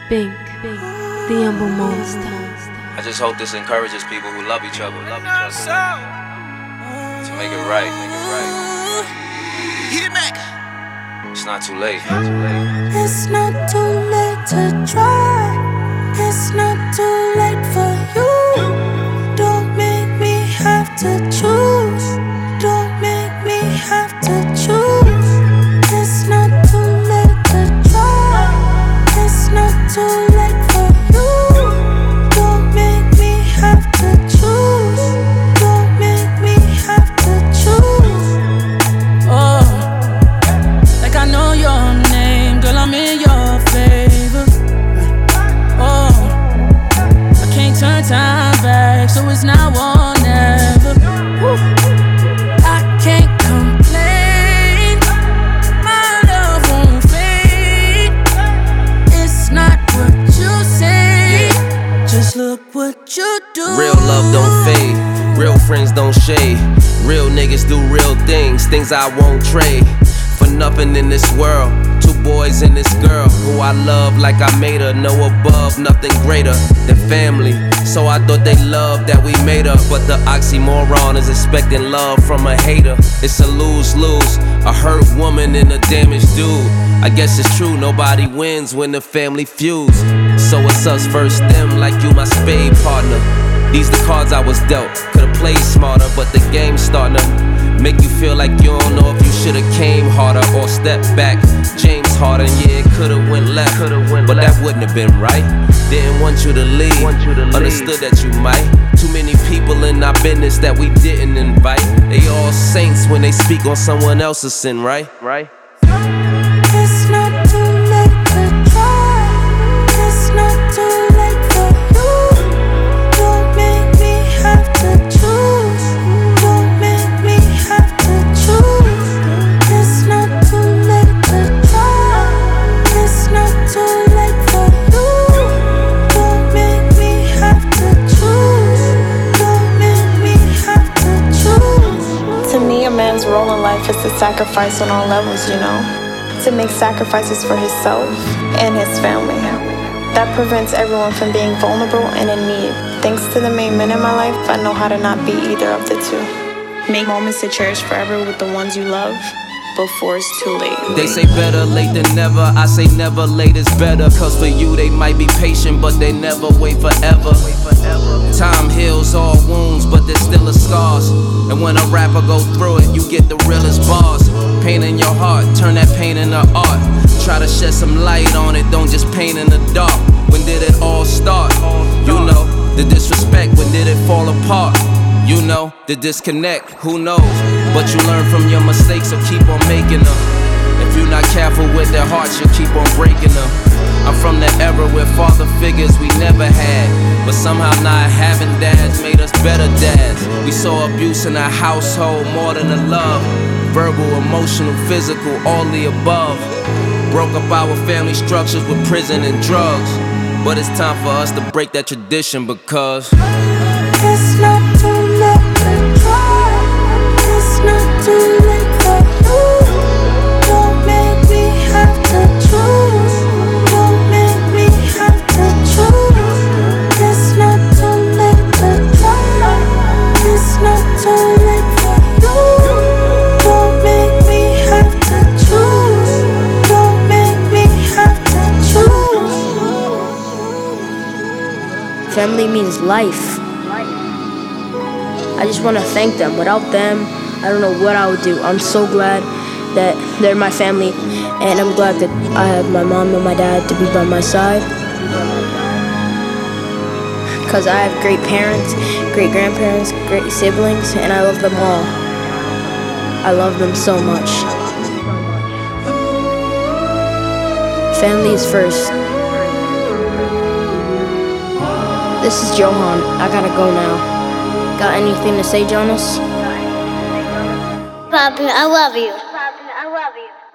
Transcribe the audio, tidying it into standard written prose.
Bink, the humble monster. I just hope this encourages people who love each other, to make it right, It's not too late. It's not too late to try. It's not too late for you. Don't make me have to choose. Don't make me have to choose. It's not too late to try. It's not too late for you. Don't make me have to choose. Don't make me have to choose. Oh, like I know your name, girl, I'm in your favor. Oh, I can't turn time back, so it's now or never. Woo. I can't complain, my love won't fade. It's not what you say, just look what you do. Real love don't fade, real friends don't shade. Real niggas do real things, things I won't trade for nothing in this world. Two boys and this girl who I love like I made her. No above, nothing greater than family. So I thought they loved that we made up. But the oxymoron is expecting love from a hater. It's a lose-lose, a hurt woman and a damaged dude. I guess it's true, nobody wins when the family feuds. So it's us versus them, like you my spade partner. These the cards I was dealt. Could've played smarter, but the game's starting to make you feel like you don't know if you should've came harder or stepped back. James Harden, yeah, it could've went left, but that wouldn't have been right. Didn't want you to leave, understood that you might. Too many people in our business that we didn't invite. They all saints when they speak on someone else's sin, right? It's not too late to try. It's not too late for you. Don't make me have to choose. Don't make me have to choose. It's not too late to try. It's not too late for you. Don't make me have to choose. Don't make me have to choose. To me, a man's role in life is to sacrifice on all levels, you know? To make sacrifices for himself and his family. That prevents everyone from being vulnerable and in need. Thanks to the main men in my life, I know how to not be either of the two. Make moments to cherish forever with the ones you love before it's too late. They say better late than never, I say never late is better. Cause for you they might be patient, but they never wait forever. Time heals all wounds, but there's still a scars. And when a rapper go through it, you get the realest bars. Pain in your heart, turn that pain into art. Try to shed some light on it, don't just paint in the dark. When did it all start? You know, the disrespect, when did it fall apart? You know, the disconnect, who knows? But you learn from your mistakes, so keep on making them. If you're not careful with their hearts, you'll keep on breaking them. I'm from the era where father figures we never had, but somehow not having dads made us better dads. We saw abuse in our household more than the love. Verbal, emotional, physical, all the above. Broke up our family structures with prison and drugs. But it's time for us to break that tradition because It's not too late to try. It's not too late for you. Don't make me have to choose. Don't make me have to choose. It's not too late to try. It's not too late for you. Don't make me have to choose. Don't make me have to choose. Family means life. I just want to thank them. Without them, I don't know what I would do. I'm so glad that they're my family, and I'm glad that I have my mom and my dad to be by my side. Because I have great parents, great grandparents, great siblings, and I love them all. I love them so much. Family is first. This is Johan. I gotta go now. Got anything to say, Jonas? Papi, I love you. Papi, I love you.